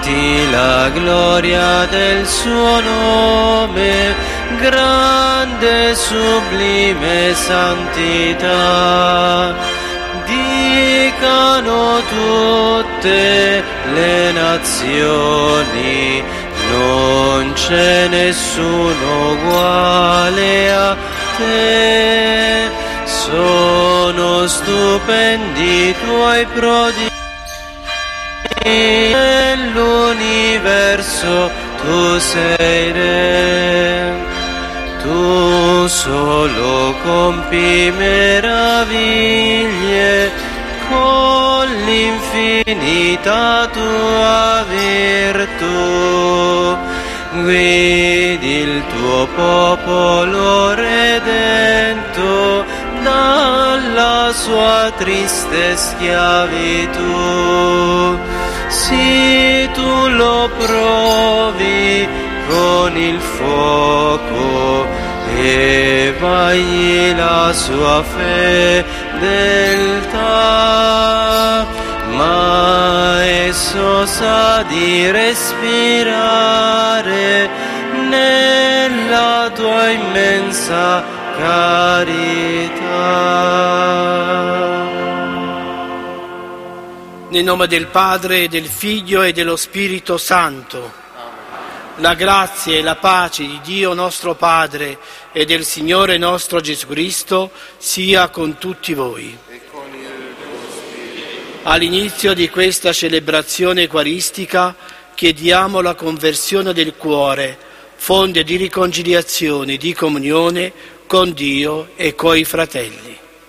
amanti la gloria del suo nome, grande e sublime santità. Dicano tutte le nazioni, non c'è nessuno uguale a te. Sono stupendi i tuoi prodigi, nell'universo tu sei re. Tu solo compi meraviglie con l'infinita tua virtù. Guidi il tuo popolo redento dalla sua triste schiavitù. Sì, tu lo provi con il fuoco e vagli la sua fedeltà, ma esso sa di respirare nella tua immensa carità. Nel nome del Padre, del Figlio e dello Spirito Santo. La grazia e la pace di Dio nostro Padre e del Signore nostro Gesù Cristo sia con tutti voi. All'inizio di questa celebrazione eucaristica chiediamo la conversione del cuore, fonte di riconciliazione, di comunione con Dio e coi fratelli.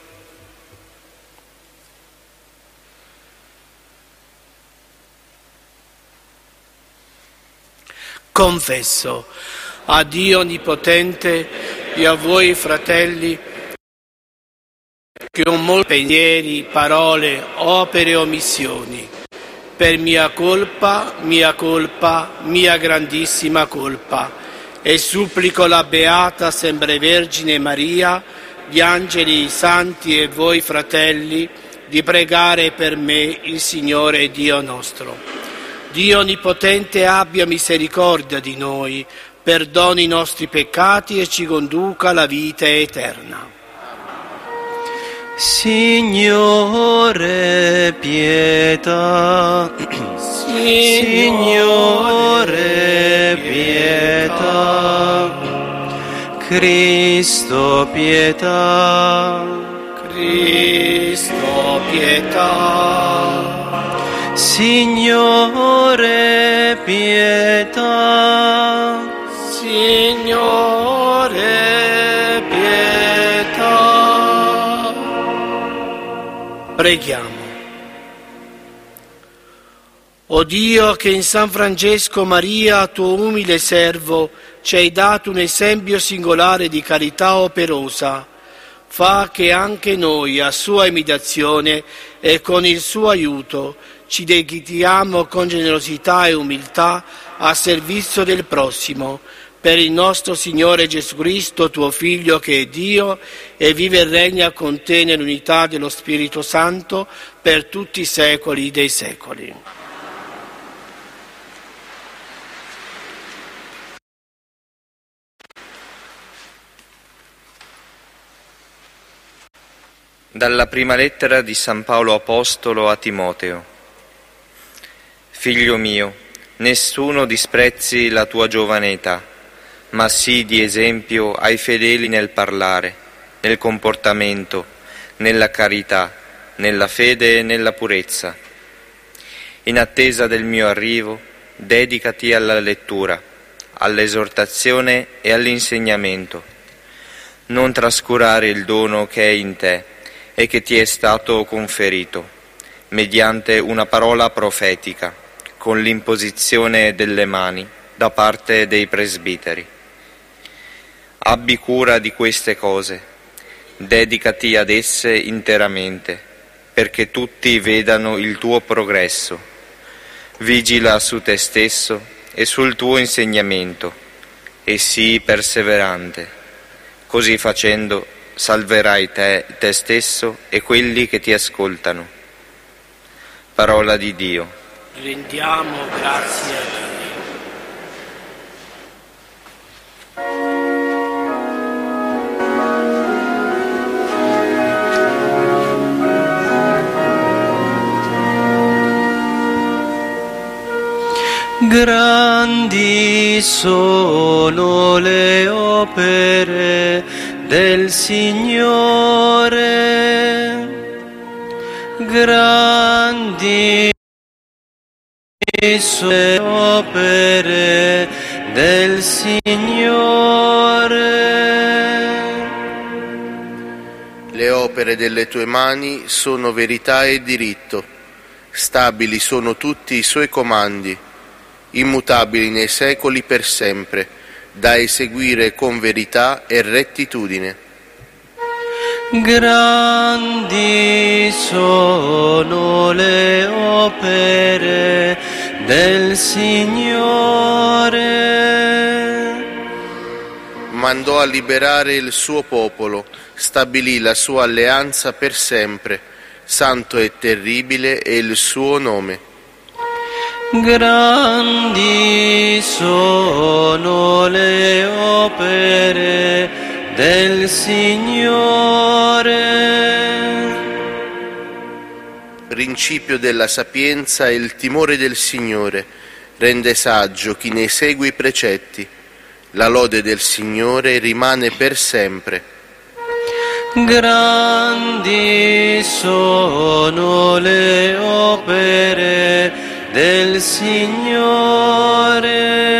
Confesso a Dio Onnipotente e a voi fratelli che ho molti pensieri, parole, opere e omissioni, per mia colpa, mia grandissima colpa, e supplico la Beata sempre Vergine Maria, gli angeli, i santi e voi fratelli di pregare per me il Signore Dio nostro. Dio Onnipotente abbia misericordia di noi, perdoni i nostri peccati e ci conduca alla vita eterna. Signore, pietà. Signore, pietà. Cristo, pietà. Cristo, pietà. Signore, pietà. Signore, pietà. Preghiamo. O Dio, che in San Francesco Maria, tuo umile servo, ci hai dato un esempio singolare di carità operosa, fa che anche noi, a sua imitazione e con il suo aiuto, ci dedichiamo con generosità e umiltà a servizio del prossimo, per il nostro Signore Gesù Cristo, tuo Figlio, che è Dio e vive e regna con te nell'unità dello Spirito Santo per tutti i secoli dei secoli. Dalla prima lettera di San Paolo Apostolo a Timoteo. Figlio mio, nessuno disprezzi la tua giovane età, ma sii di esempio ai fedeli nel parlare, nel comportamento, nella carità, nella fede e nella purezza. In attesa del mio arrivo, dedicati alla lettura, all'esortazione e all'insegnamento. Non trascurare il dono che è in te e che ti è stato conferito, mediante una parola profetica, con l'imposizione delle mani da parte dei presbiteri. Abbi cura di queste cose, dedicati ad esse interamente, perché tutti vedano il tuo progresso. Vigila su te stesso e sul tuo insegnamento, e sii perseverante. Così facendo salverai te stesso e quelli che ti ascoltano. Parola di Dio. Rendiamo grazie a Dio. Grandi sono le opere del Signore, grandi sono le opere del Signore. Le opere delle tue mani sono verità e diritto, stabili sono tutti i suoi comandi, immutabili nei secoli per sempre, da eseguire con verità e rettitudine. Grandi sono le opere del Signore. Mandò a liberare il suo popolo, stabilì la sua alleanza per sempre, santo e terribile è il suo nome. Grandi sono le opere del Signore. Principio della sapienza è il timore del Signore, rende saggio chi ne segue i precetti. La lode del Signore rimane per sempre. Grandi sono le opere del Signore.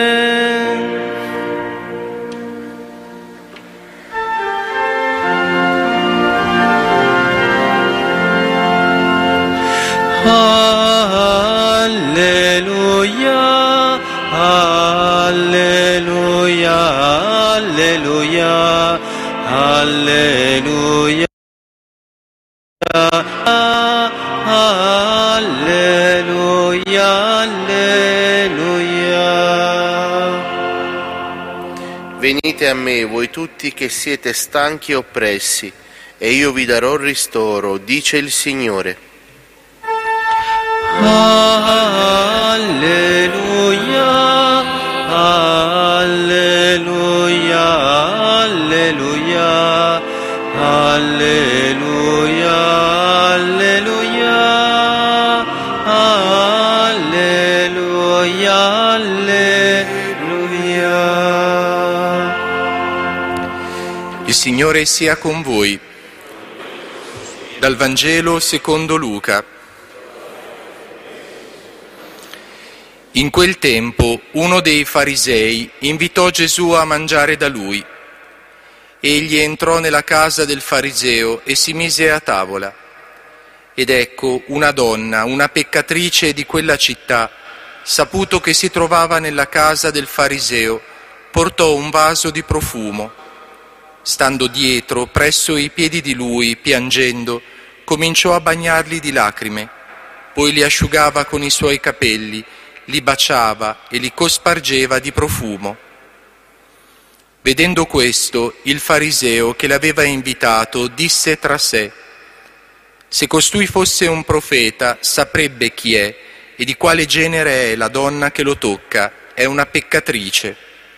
Alleluia, alleluia, alleluia, alleluia. Alleluia, alleluia. Venite a me, voi tutti che siete stanchi e oppressi, e io vi darò ristoro, dice il Signore. Alleluia, alleluia, alleluia, alleluia, alleluia, alleluia, alleluia. Il Signore sia con voi. Dal Vangelo secondo Luca. In quel tempo uno dei farisei invitò Gesù a mangiare da lui. Egli entrò nella casa del fariseo e si mise a tavola. Ed ecco una donna, una peccatrice di quella città, saputo che si trovava nella casa del fariseo, portò un vaso di profumo. Stando dietro, presso i piedi di lui, piangendo, cominciò a bagnarli di lacrime, poi li asciugava con i suoi capelli, li baciava e li cospargeva di profumo. Vedendo questo, il fariseo che l'aveva invitato disse tra sé: se costui fosse un profeta, saprebbe chi è e di quale genere è la donna che lo tocca, è una peccatrice.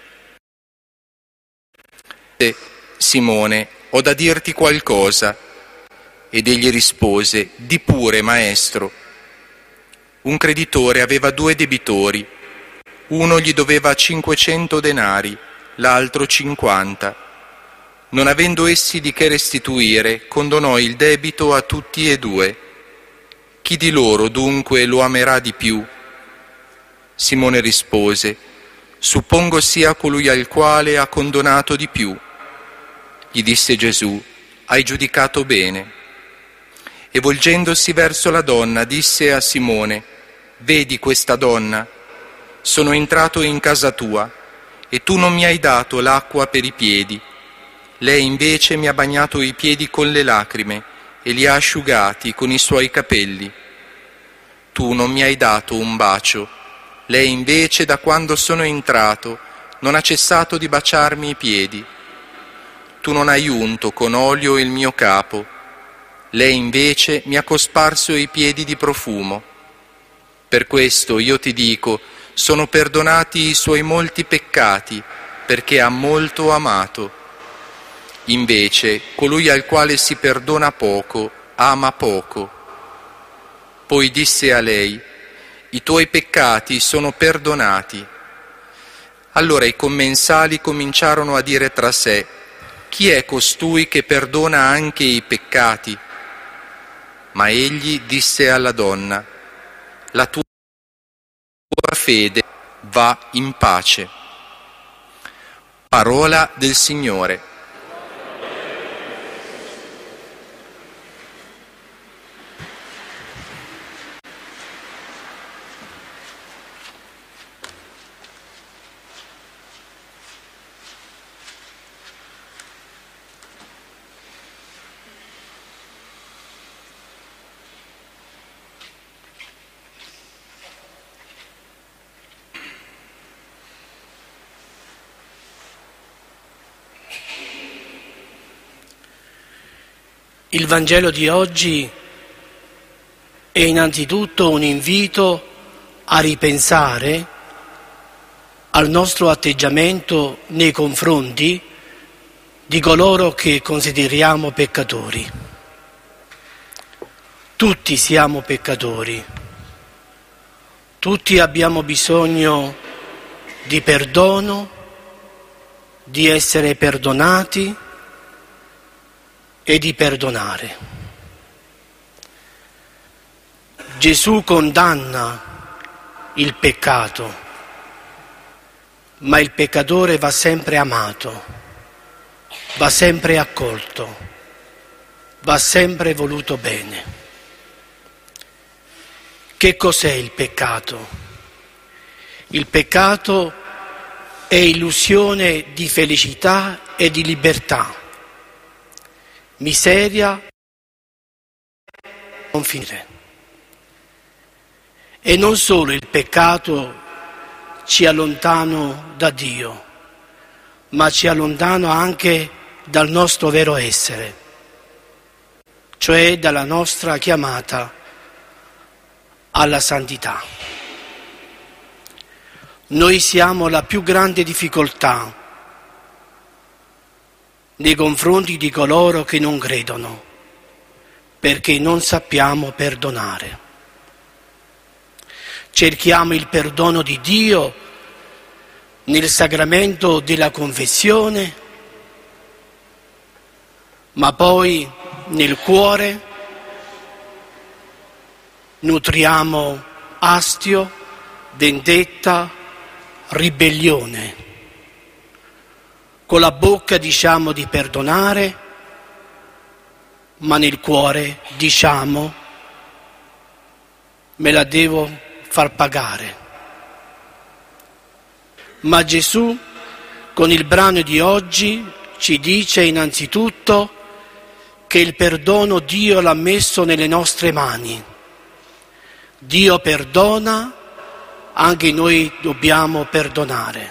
Simone, ho da dirti qualcosa. Ed egli rispose: di pure, maestro. Un creditore aveva 2 debitori. Uno gli doveva 500 denari, l'altro 50. Non avendo essi di che restituire, condonò il debito a tutti e 2. Chi di loro dunque lo amerà di più? Simone rispose: suppongo sia colui al quale ha condonato di più. Gli disse Gesù: hai giudicato bene. E volgendosi verso la donna disse a Simone: vedi questa donna? Sono entrato in casa tua e tu non mi hai dato l'acqua per i piedi. Lei invece mi ha bagnato i piedi con le lacrime e li ha asciugati con i suoi capelli. Tu non mi hai dato un bacio. Lei invece, da quando sono entrato, non ha cessato di baciarmi i piedi. Tu non hai unto con olio il mio capo. Lei invece mi ha cosparso i piedi di profumo. Per questo io ti dico, sono perdonati i suoi molti peccati, perché ha molto amato. Invece, colui al quale si perdona poco, ama poco. Poi disse a lei: i tuoi peccati sono perdonati. Allora i commensali cominciarono a dire tra sé: chi è costui che perdona anche i peccati? Ma egli disse alla donna: la tua fede va in pace. Parola del Signore. Il Vangelo di oggi è innanzitutto un invito a ripensare al nostro atteggiamento nei confronti di coloro che consideriamo peccatori. Tutti siamo peccatori, tutti abbiamo bisogno di perdono, di essere perdonati e di perdonare. Gesù condanna il peccato, ma il peccatore va sempre amato, va sempre accolto, va sempre voluto bene. Che cos'è il peccato? Il peccato è illusione di felicità e di libertà, miseria non finire. E non solo il peccato ci allontana da Dio, ma ci allontana anche dal nostro vero essere, cioè dalla nostra chiamata alla santità. Noi siamo la più grande difficoltà nei confronti di coloro che non credono, perché non sappiamo perdonare. Cerchiamo il perdono di Dio nel sacramento della confessione, ma poi nel cuore nutriamo astio, vendetta, ribellione. Con la bocca diciamo di perdonare, ma nel cuore diciamo me la devo far pagare. Ma Gesù con il brano di oggi ci dice innanzitutto che il perdono Dio l'ha messo nelle nostre mani. Dio perdona, anche noi dobbiamo perdonare.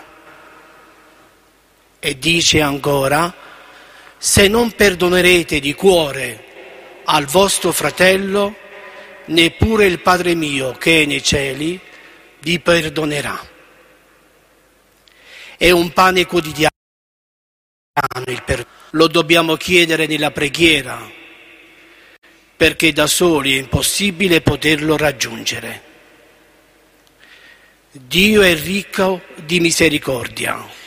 E dice ancora: se non perdonerete di cuore al vostro fratello, neppure il Padre mio che è nei cieli vi perdonerà. È un pane quotidiano il perdono. Lo dobbiamo chiedere nella preghiera, perché da soli è impossibile poterlo raggiungere. Dio è ricco di misericordia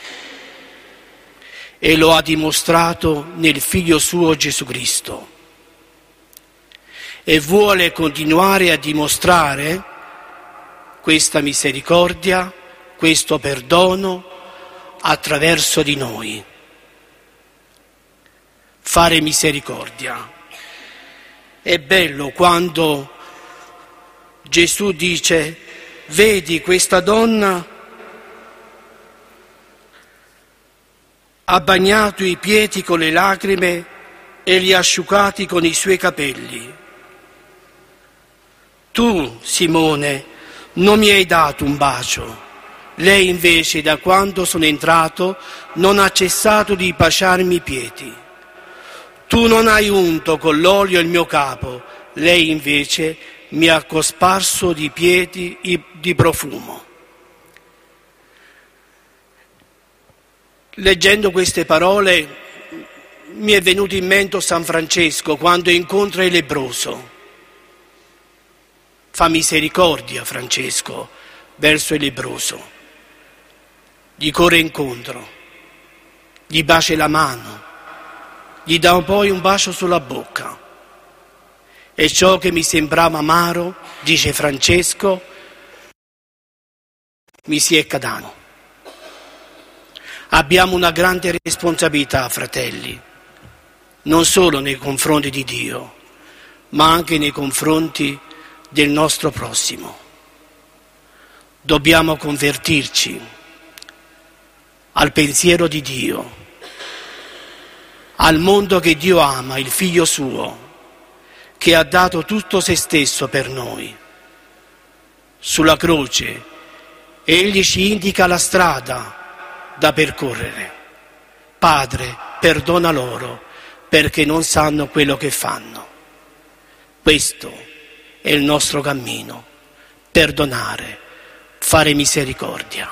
e lo ha dimostrato nel Figlio suo Gesù Cristo e vuole continuare a dimostrare questa misericordia, questo perdono attraverso di noi. Fare misericordia. È bello quando Gesù dice: vedi questa donna ha bagnato i piedi con le lacrime e li ha asciugati con i suoi capelli. Tu, Simone, non mi hai dato un bacio. Lei invece, da quando sono entrato, non ha cessato di baciarmi i piedi. Tu non hai unto con l'olio il mio capo. Lei invece mi ha cosparso di piedi di profumo. Leggendo queste parole mi è venuto in mente San Francesco quando incontra il lebbroso. Fa misericordia Francesco verso il lebbroso, gli corre incontro, gli bacia la mano, gli dà poi un bacio sulla bocca. E ciò che mi sembrava amaro, dice Francesco, mi si è cadato. Abbiamo una grande responsabilità, fratelli, non solo nei confronti di Dio, ma anche nei confronti del nostro prossimo. Dobbiamo convertirci al pensiero di Dio, al mondo che Dio ama, il Figlio suo, che ha dato tutto se stesso per noi. Sulla croce Egli ci indica la strada da percorrere. Padre, perdona loro perché non sanno quello che fanno. Questo è il nostro cammino, perdonare, fare misericordia.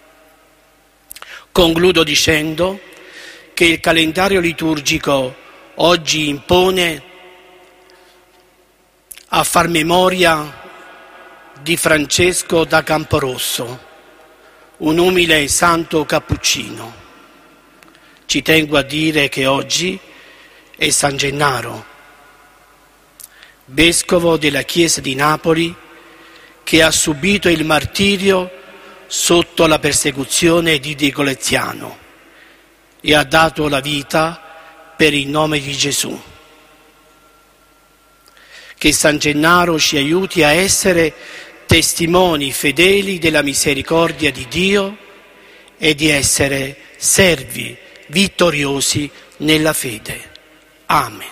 Concludo dicendo che il calendario liturgico oggi impone a far memoria di Francesco da Camporosso, un umile santo cappuccino. Ci tengo a dire che oggi è San Gennaro, vescovo della Chiesa di Napoli, che ha subito il martirio sotto la persecuzione di Diocleziano e ha dato la vita per il nome di Gesù. Che San Gennaro ci aiuti a essere testimoni fedeli della misericordia di Dio e di essere servi vittoriosi nella fede. Amen.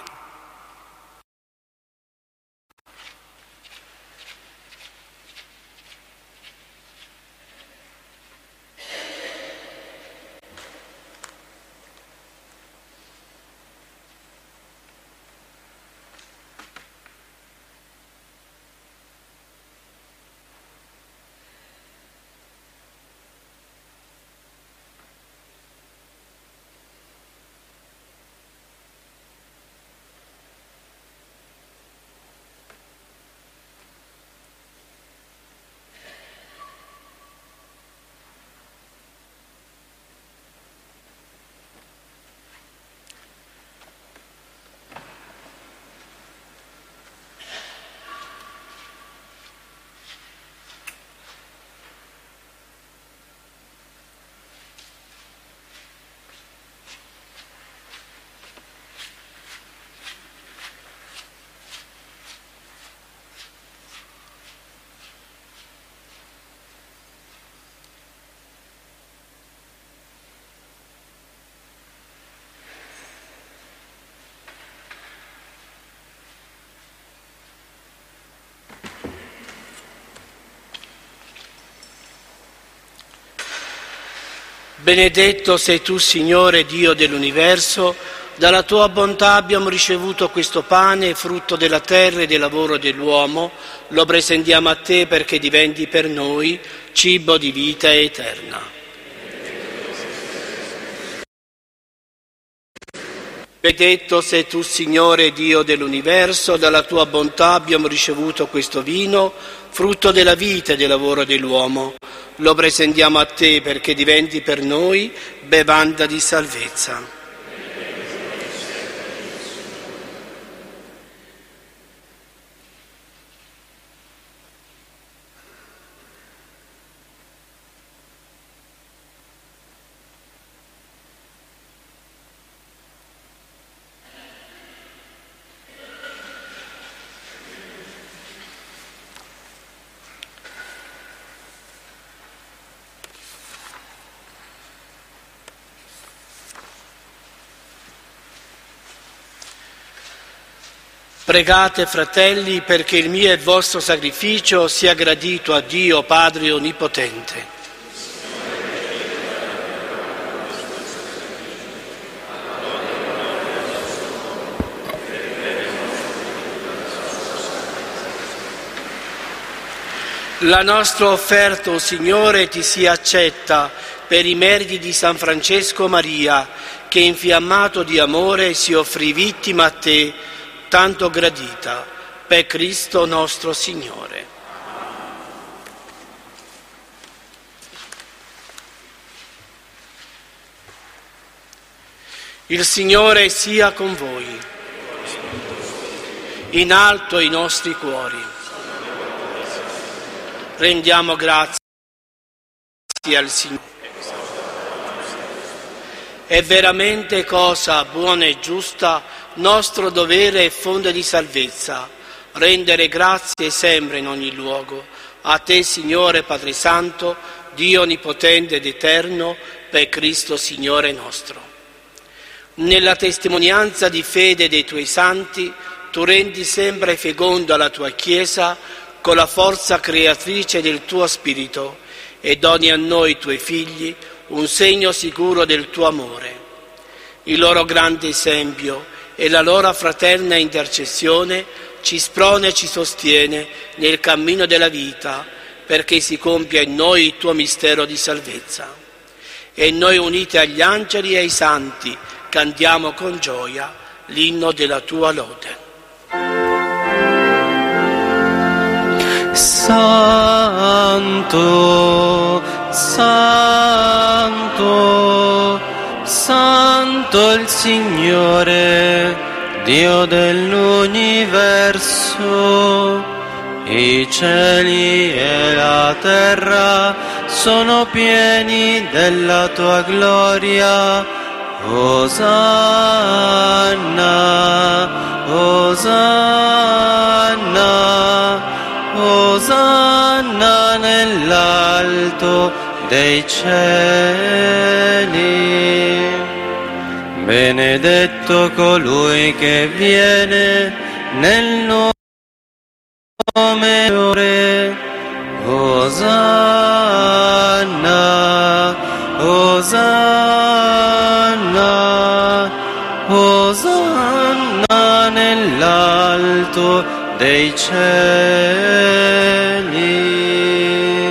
Benedetto sei tu, Signore Dio dell'universo, dalla tua bontà abbiamo ricevuto questo pane, frutto della terra e del lavoro dell'uomo, lo presentiamo a te perché diventi per noi cibo di vita eterna. Benedetto sei tu, Signore Dio dell'universo, dalla tua bontà abbiamo ricevuto questo vino, frutto della vita e del lavoro dell'uomo. Lo presentiamo a te perché diventi per noi bevanda di salvezza. Pregate, fratelli, perché il mio e il vostro sacrificio sia gradito a Dio Padre Onnipotente. La nostra offerta, o Signore, ti sia accetta per i meriti di San Francesco Maria, che infiammato di amore si offrì vittima a te, tanto gradita, per Cristo nostro Signore. Il Signore sia con voi. In alto i nostri cuori. Rendiamo grazie al Signore. È veramente cosa buona e giusta, nostro dovere e fonte di salvezza, rendere grazie sempre in ogni luogo a te, Signore Padre Santo, Dio onnipotente ed eterno, per Cristo Signore nostro. Nella testimonianza di fede dei tuoi santi, tu rendi sempre feconda la tua Chiesa con la forza creatrice del tuo Spirito e doni a noi, tuoi figli, un segno sicuro del tuo amore. Il loro grande esempio e la loro fraterna intercessione ci sprona e ci sostiene nel cammino della vita, perché si compia in noi il tuo mistero di salvezza. E noi, uniti agli angeli e ai santi, cantiamo con gioia l'inno della tua lode. Santo, Santo, Santo il Signore, Dio dell'universo. I cieli e la terra sono pieni della tua gloria. Osanna, Osanna, Osanna nell'alto dei cieli. Benedetto colui che viene nel nome Ore. Osanna, Osanna, Osanna nell'alto dei cieli.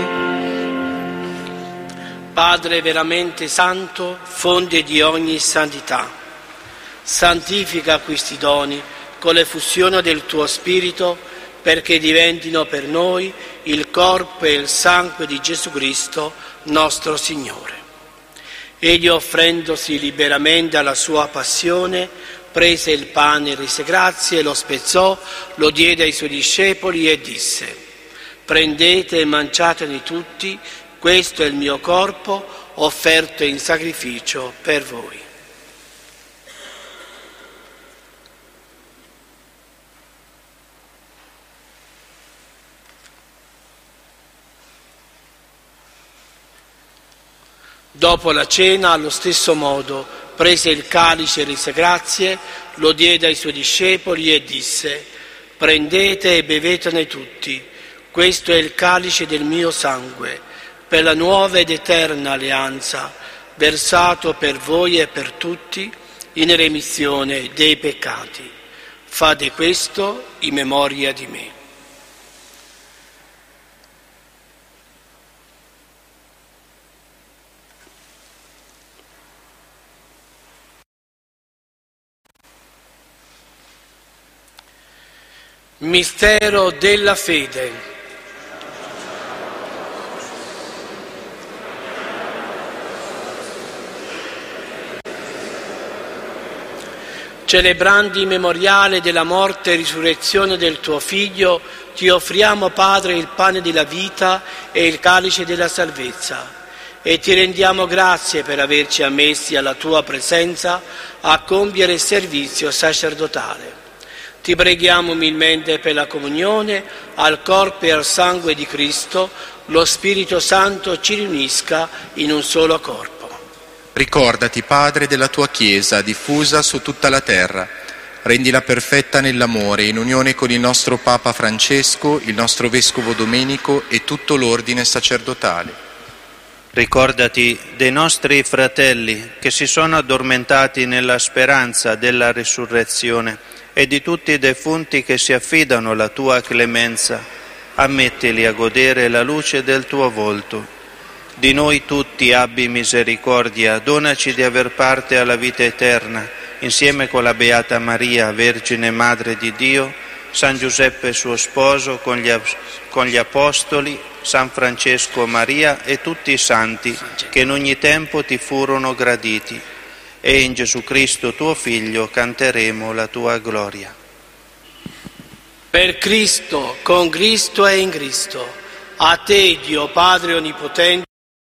Padre veramente santo, fonte di ogni santità, santifica questi doni con l'effusione del tuo Spirito, perché diventino per noi il corpo e il sangue di Gesù Cristo, nostro Signore. Egli, offrendosi liberamente alla sua passione, prese il pane, rese grazie, lo spezzò, lo diede ai suoi discepoli e disse: prendete e mangiatene tutti, questo è il mio corpo offerto in sacrificio per voi. Dopo la cena, allo stesso modo, prese il calice, rese grazie, lo diede ai suoi discepoli e disse: prendete e bevetene tutti, questo è il calice del mio sangue, per la nuova ed eterna alleanza, versato per voi e per tutti in remissione dei peccati. Fate questo in memoria di me. Mistero della fede. Celebrando il memoriale della morte e risurrezione del tuo Figlio, ti offriamo, Padre, il pane della vita e il calice della salvezza, e ti rendiamo grazie per averci ammessi alla tua presenza a compiere il servizio sacerdotale. Ti preghiamo umilmente per la comunione al corpo e al sangue di Cristo, lo Spirito Santo ci riunisca in un solo corpo. Ricordati, Padre, della tua Chiesa diffusa su tutta la terra. Rendila perfetta nell'amore, in unione con il nostro Papa Francesco, il nostro Vescovo Domenico e tutto l'ordine sacerdotale. Ricordati dei nostri fratelli che si sono addormentati nella speranza della risurrezione e di tutti i defunti che si affidano alla tua clemenza. ammettili a godere la luce del tuo volto. Di noi tutti abbi misericordia, donaci di aver parte alla vita eterna, insieme con la Beata Maria, Vergine Madre di Dio, San Giuseppe suo sposo, con gli Apostoli, San Francesco Maria e tutti i santi che in ogni tempo ti furono graditi. E in Gesù Cristo tuo Figlio canteremo la tua gloria. Per Cristo, con Cristo e in Cristo, a te Dio Padre Onnipotente,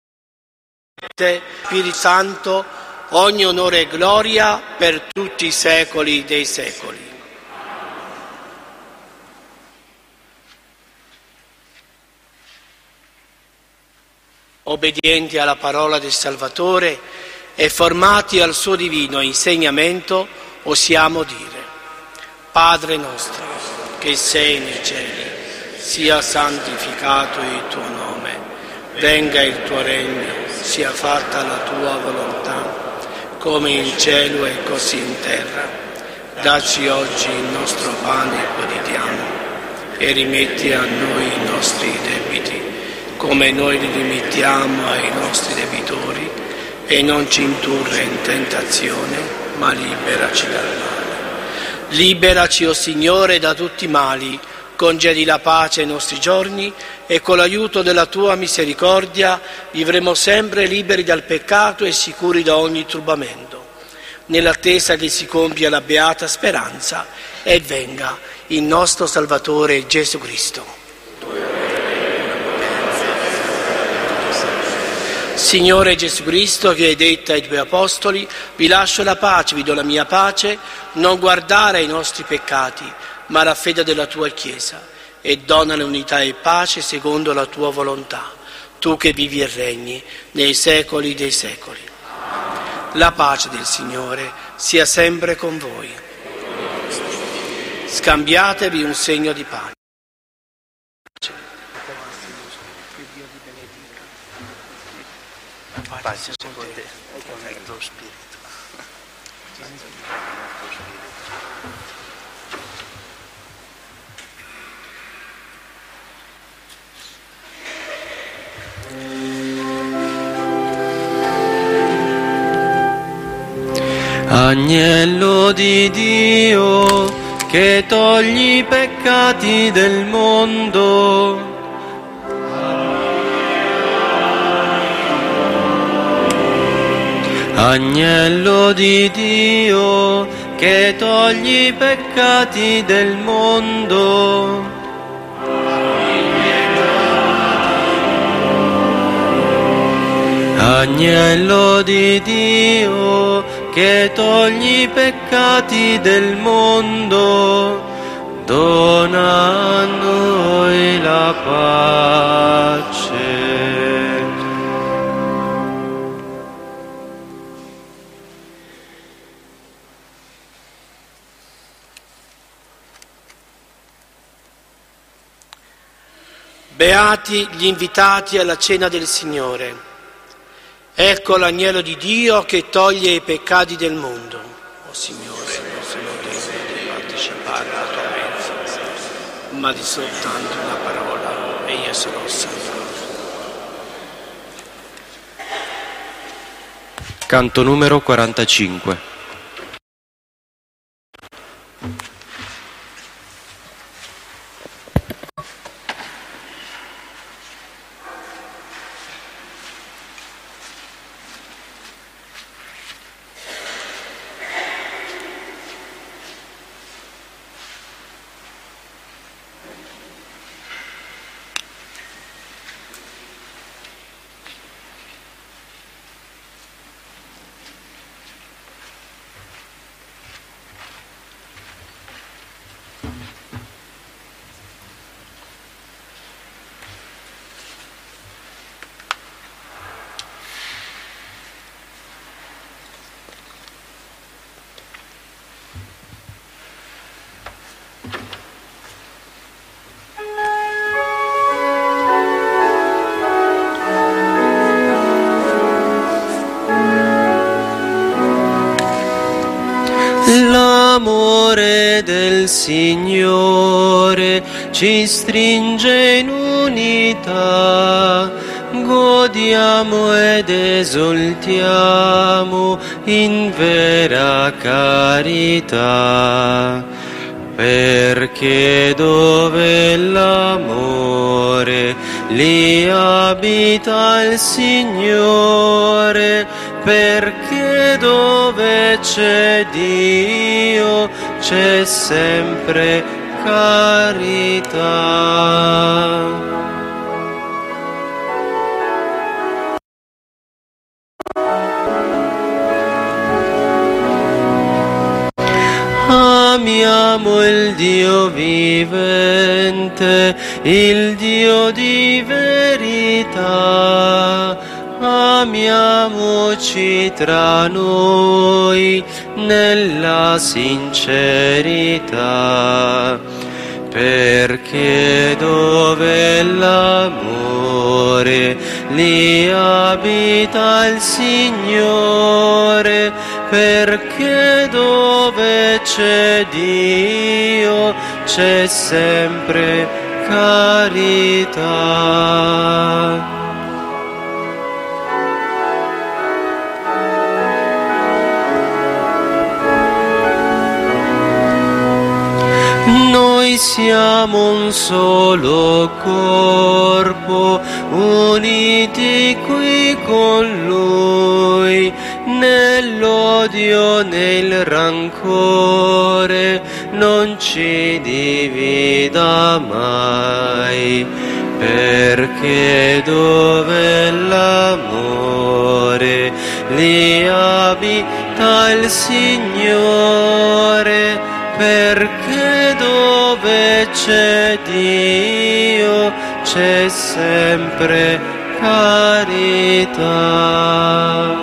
Spirito Santo, ogni onore e gloria per tutti i secoli dei secoli. Obbedienti alla parola del Salvatore e formati al suo divino insegnamento, osiamo dire: Padre nostro, che sei nei cieli, sia santificato il tuo nome, venga il tuo regno, sia fatta la tua volontà, come in cielo e così in terra. Dacci oggi il nostro pane quotidiano e rimetti a noi i nostri debiti, come noi li rimettiamo ai nostri debitori, e non ci indurre in tentazione, ma liberaci dal male. Liberaci, o Signore, da tutti i mali, concedi la pace ai nostri giorni e con l'aiuto della tua misericordia vivremo sempre liberi dal peccato e sicuri da ogni turbamento, nell'attesa che si compia la beata speranza e venga il nostro Salvatore Gesù Cristo. Signore Gesù Cristo, che hai detto ai tuoi apostoli: vi lascio la pace, vi do la mia pace, non guardare ai nostri peccati, ma alla fede della tua Chiesa, e dona l'unità e pace secondo la tua volontà, tu che vivi e regni nei secoli dei secoli. La pace del Signore sia sempre con voi. Scambiatevi un segno di pace. Pace con te e con il tuo spirito. Agnello di Dio, che togli i peccati del mondo. Agnello di Dio, che togli i peccati del mondo. Agnello di Dio, che togli i peccati del mondo, dona a noi la pace. Beati gli invitati alla cena del Signore. Ecco l'agnello di Dio che toglie i peccati del mondo. O Signore, non sono degno di partecipare alla tua mensa, ma di soltanto una parola e io sarò salvato. Canto numero 45. L'amore del Signore ci stringe in unità, godiamo ed esultiamo in vera carità, perché dove l'amore lì abita il Signore, perché dove c'è Dio c'è sempre carità. Amiamo il Dio vivente, il Dio di verità. Amiamoci tra noi nella sincerità, perché dove l'amore lì abita il Signore, perché dove c'è Dio c'è sempre carità. Noi siamo un solo corpo, uniti qui con Lui, nell'odio, nel rancore, non ci divida mai, perché dove l'amore lì abita il Signore, perché dove c'è Dio c'è sempre carità.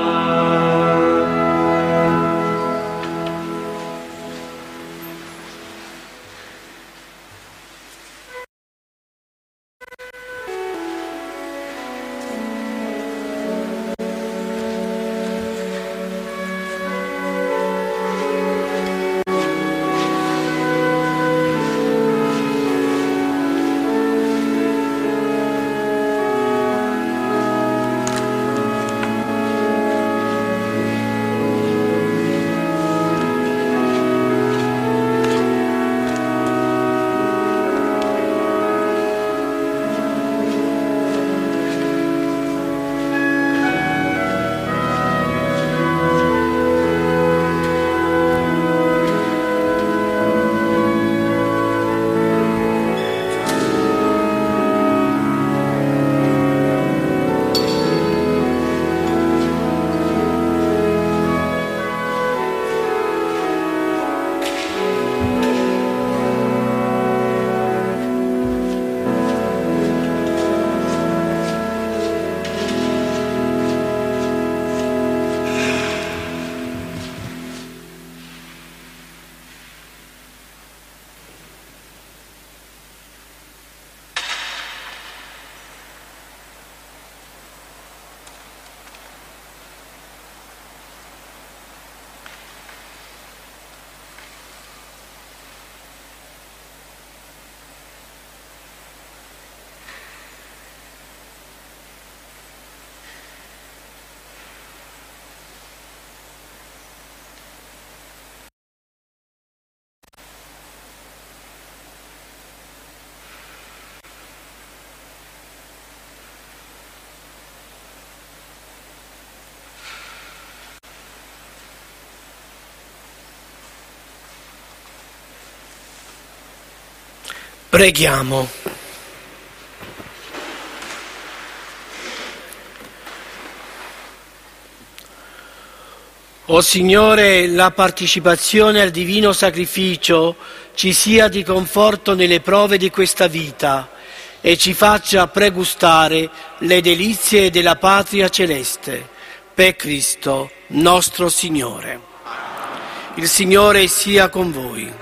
Preghiamo. O Signore, la partecipazione al divino sacrificio ci sia di conforto nelle prove di questa vita e ci faccia pregustare le delizie della patria celeste. Per Cristo nostro Signore. Il Signore sia con voi.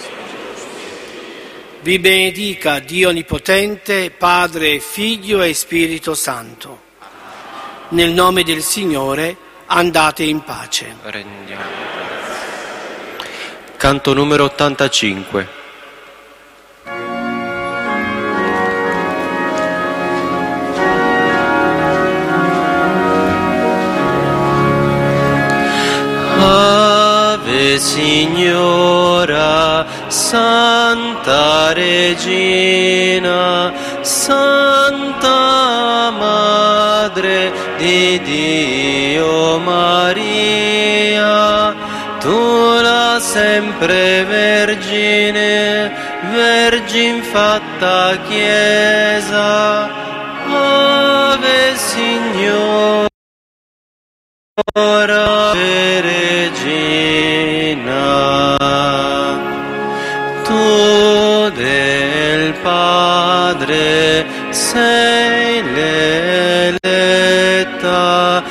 Vi benedica Dio Onnipotente, Padre, Figlio e Spirito Santo. Nel nome del Signore andate in pace. Canto numero 85. Ave Signora, Santa Regina, Santa Madre di Dio Maria, tu la sempre Vergine, Vergin fatta Chiesa, Ave Signora, Regina, tu del Padre sei l'eletta,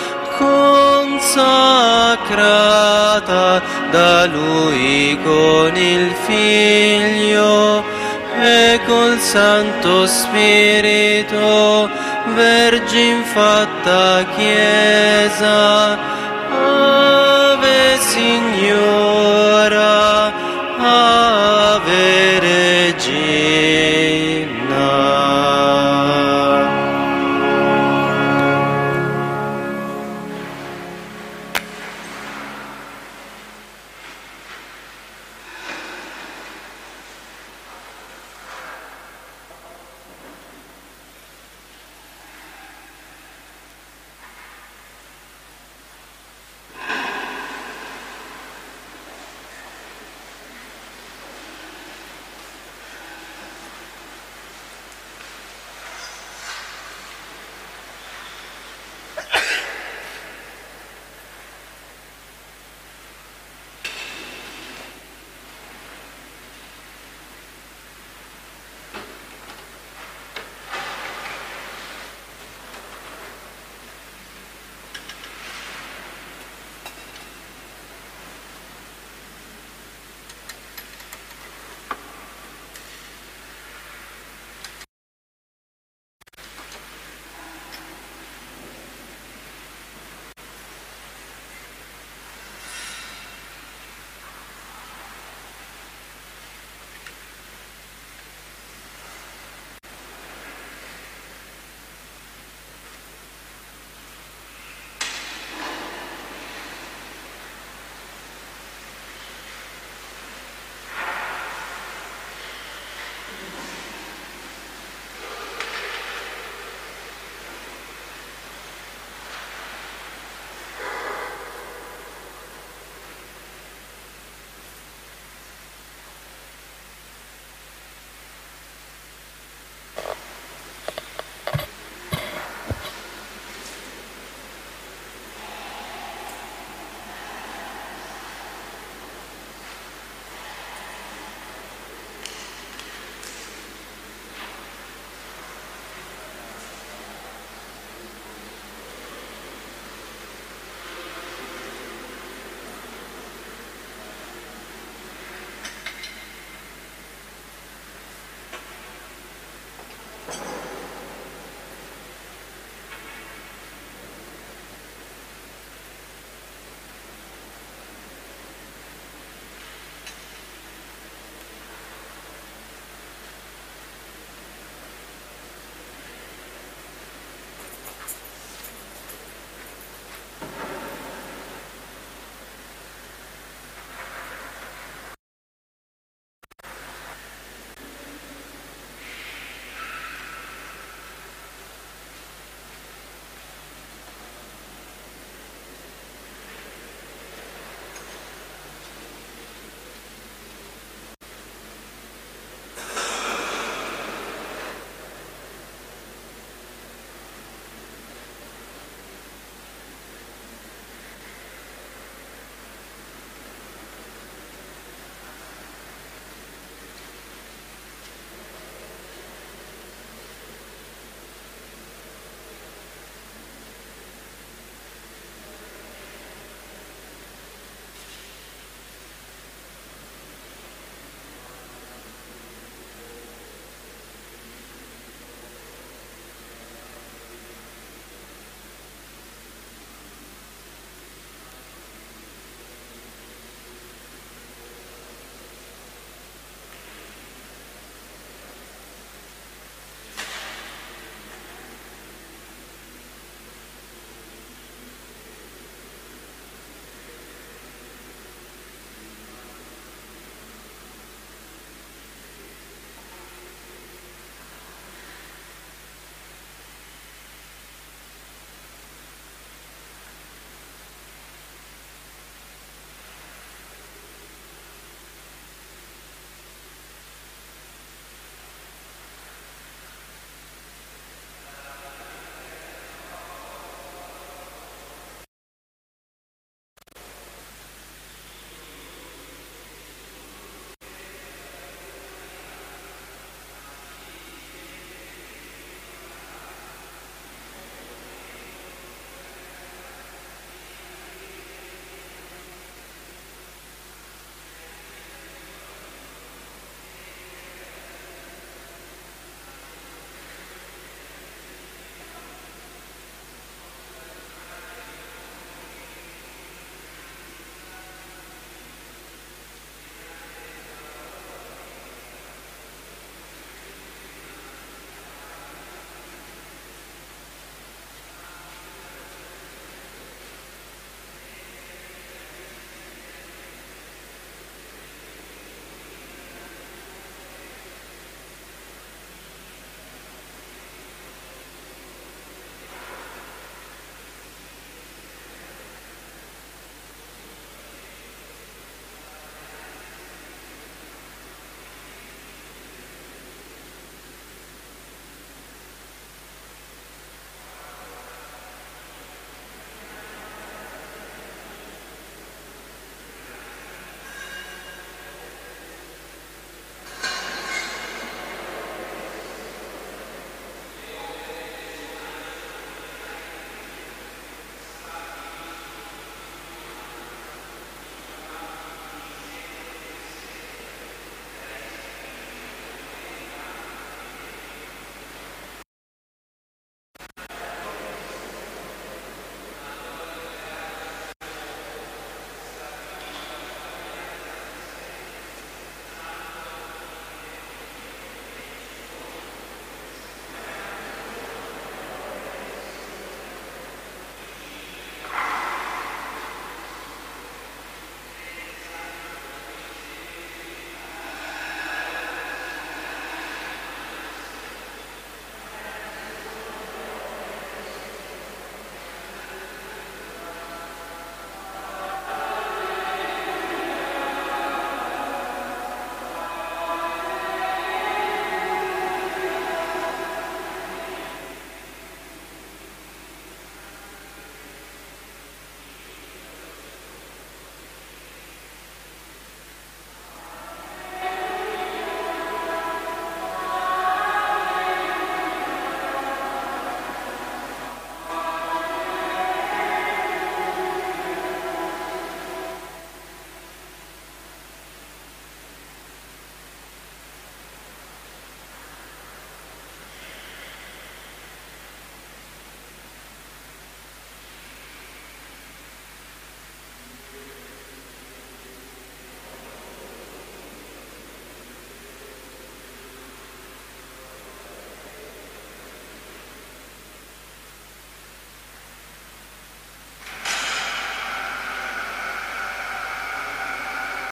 consacrata da Lui con il Figlio e col Santo Spirito, Vergin fatta Chiesa, Ave Signora.